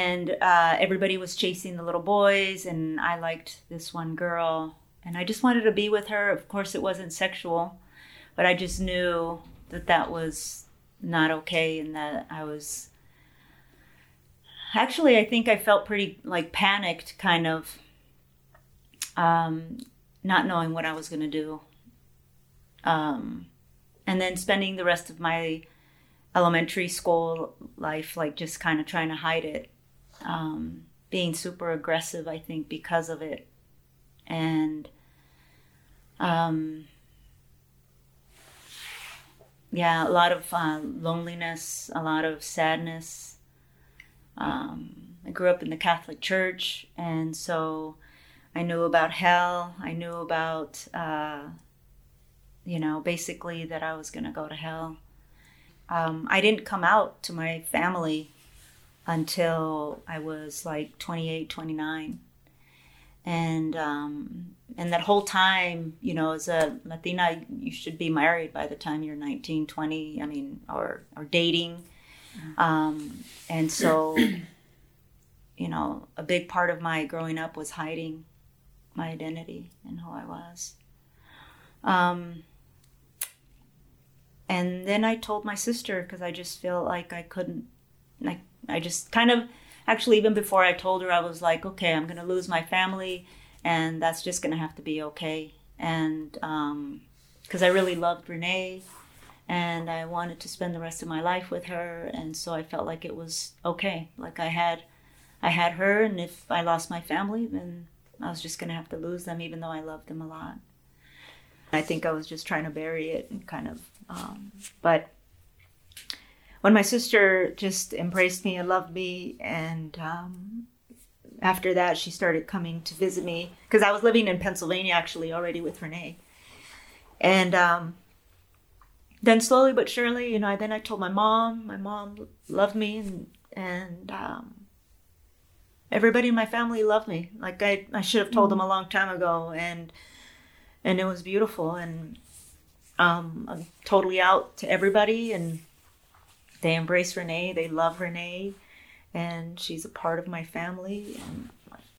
And everybody was chasing the little boys, and I liked this one girl, and I just wanted to be with her. Of course, it wasn't sexual, but I just knew that that was not okay, and that I was... Actually, I think I felt pretty like panicked, kind of, not knowing what I was going to do. And then spending the rest of my elementary school life, like just kind of trying to hide it. Being super aggressive, I think, because of it. And, yeah, a lot of loneliness, a lot of sadness. I grew up in the Catholic Church, and so I knew about hell. I knew about, basically that I was going to go to hell. I didn't come out to my family until I was like 28, 29. And that whole time, as a Latina, you should be married by the time you're 19, 20, or dating. And so, a big part of my growing up was hiding my identity and who I was. And then I told my sister, because I just feel like I couldn't, I just kind of, actually, even before I told her, I was like, okay, I'm going to lose my family, and that's just going to have to be okay. And because I really loved Renee, and I wanted to spend the rest of my life with her, and so I felt like it was okay. Like I had her, and if I lost my family, then I was just going to have to lose them, even though I loved them a lot. I think I was just trying to bury it and kind of, but when my sister just embraced me and loved me, and after that, she started coming to visit me, because I was living in Pennsylvania, actually, already with Renee. And then slowly but surely, then I told my mom. My mom loved me, and everybody in my family loved me. Like I should have told them a long time ago, and it was beautiful. And I'm totally out to everybody, and they embrace Renee. They love Renee, and she's a part of my family. And